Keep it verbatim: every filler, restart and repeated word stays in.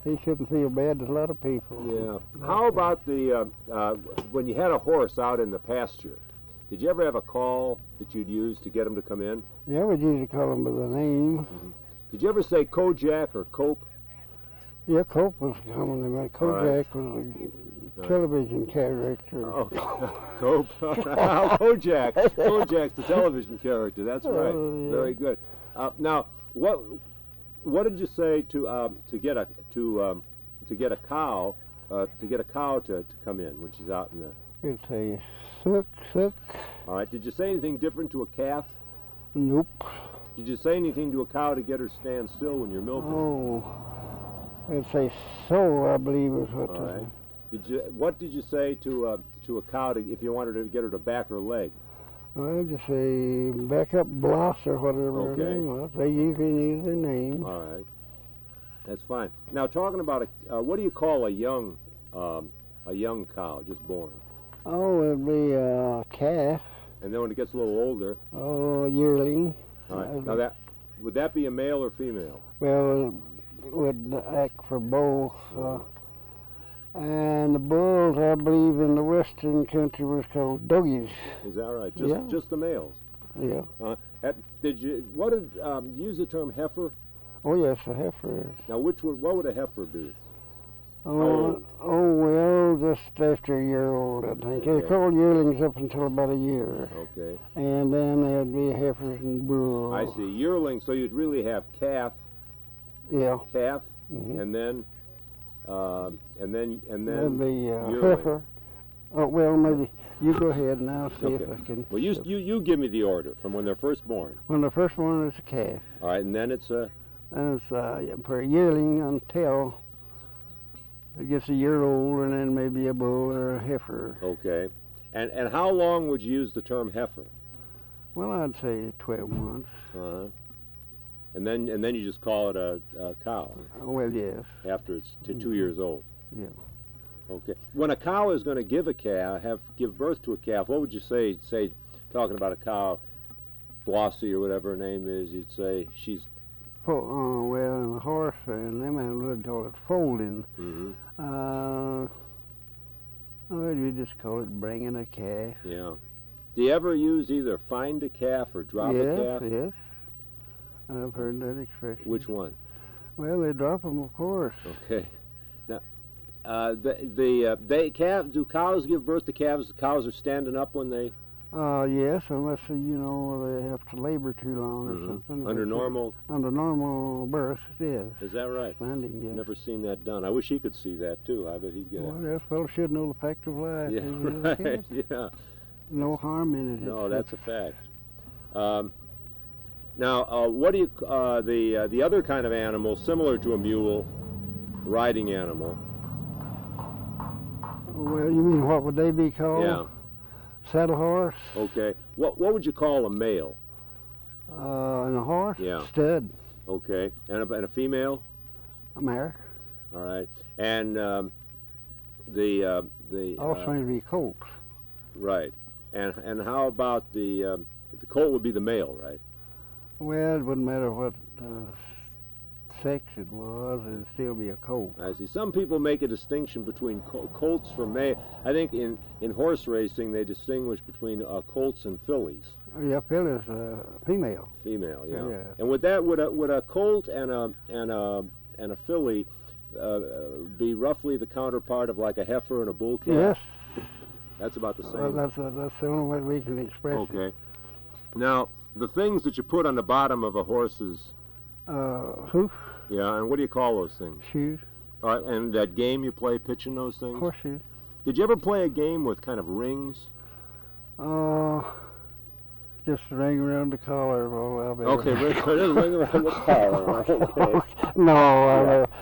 he shouldn't feel bad. There's a lot of people. Yeah. How about the uh, uh, when you had a horse out in the pasture? Did you ever have a call that you'd use to get him to come in? Yeah, we'd usually call him by the name. Mm-hmm. Did you ever say Kojak or Cope? Yeah, Cope was commonly made. Kojak right. was a right. television character. Oh, Cope. oh, Kojak. Kojak's the television character. That's right. Oh, yeah. Very good. Uh, now, what what did you say to um, to get a to um, to get a cow uh, to get a cow to, to come in when she's out in the? You'd say suck, suck. All right. Did you say anything different to a calf? Nope. Did you say anything to a cow to get her to stand still when you're milking? Oh, I'd say so. I believe is what. All right. Did you? What did you say to uh, to a cow to, if you wanted to get her to back her leg? Well, I'd just say back up Bloss or whatever okay. her name was. They usually knew their name. All right. That's fine. Now, talking about a, uh, what do you call a young um, a young cow just born? Oh, it'd be a calf. And then when it gets a little older? Oh, a yearling. All right. Uh, now that would that be a male or female? Well, it would act for both. Uh, and the bulls, I believe, in the western country was called doggies. Is that right? Just yeah. just the males. Yeah. Uh, at, did you what did um, use the term heifer? Oh yes, a heifer. Now, which would what would a heifer be? Oh, oh well, just after a year old, I think. Okay. They called yearlings up until about a year. Okay. And then there'd be heifers and bulls. I see. Yearlings, so you'd really have calf. Yeah. Calf, mm-hmm. and then, uh, and then, and then. Then the uh, yearling. heifer. Oh well, maybe you go ahead and I'll see okay. if I can. Well, you you you give me the order from when they're first born. When the first one is a calf. All right, and then it's a. And it's uh, for a yearling until it gets a year old, and then maybe a bull or a heifer. Okay. And and how long would you use the term heifer? Well, I'd say twelve months. Uh-huh. And then and then you just call it a, a cow. Uh, well, yes. After it's t- two mm-hmm. years old. Yeah. Okay. When a cow is going to give a calf, have give birth to a calf, what would you say? Say, talking about a cow, Flossie or whatever her name is, you'd say she's. Oh, uh, well, in the horse and them animals would call it folding. Mm-hmm. Uh, well, you just call it bringing a calf. Yeah. Do you ever use either find a calf or drop yes, a calf? Yes, I've heard that expression. Which one? Well, they drop them, of course. Okay. Now, uh, the the uh, they calf. Do cows give birth to calves? Cows are standing up when they. Uh, yes, unless uh, you know they have to labor too long or mm-hmm. something. Under But, normal. Uh, under normal birth, yes. Is that right? Standing, yes. Never seen that done. I wish he could see that too. I bet he'd get well, it. Well, this fellow should know the fact of life. Yeah, right. Yeah. No harm in it. No, that's a fact. Um, now, uh, what do you uh, the uh, the other kind of animal similar to a mule, riding animal? Well, you mean what would they be called? Yeah. Saddle horse. Okay. What what would you call a male? Uh, and a horse. Yeah. Stud. Okay. And a, and a female? A mare. All right. And um, the uh, the. Also uh, going to be colts. Right. And and how about the um, the colt would be the male, right? Well, it wouldn't matter what uh, sex it was; it'd still be a colt. I see. Some people make a distinction between col- colts for male. I think in, in horse racing they distinguish between uh, colts and fillies. Oh, yeah, filly's uh, female. Female, yeah. yeah. And would that would a would a colt and a and a and a filly uh, be roughly the counterpart of like a heifer and a bull calf? Yes. That's about the same. Well, that's uh, that's the only way we can express it. Okay. Now, the things that you put on the bottom of a horse's uh, hoof. Yeah, and what do you call those things? Shoes. All right, and that game you play, pitching those things? Horseshoes. Did you ever play a game with kind of rings? Uh, just ring around the collar. Well, I'll be okay, ring, ring around the collar. Okay. No, Yeah.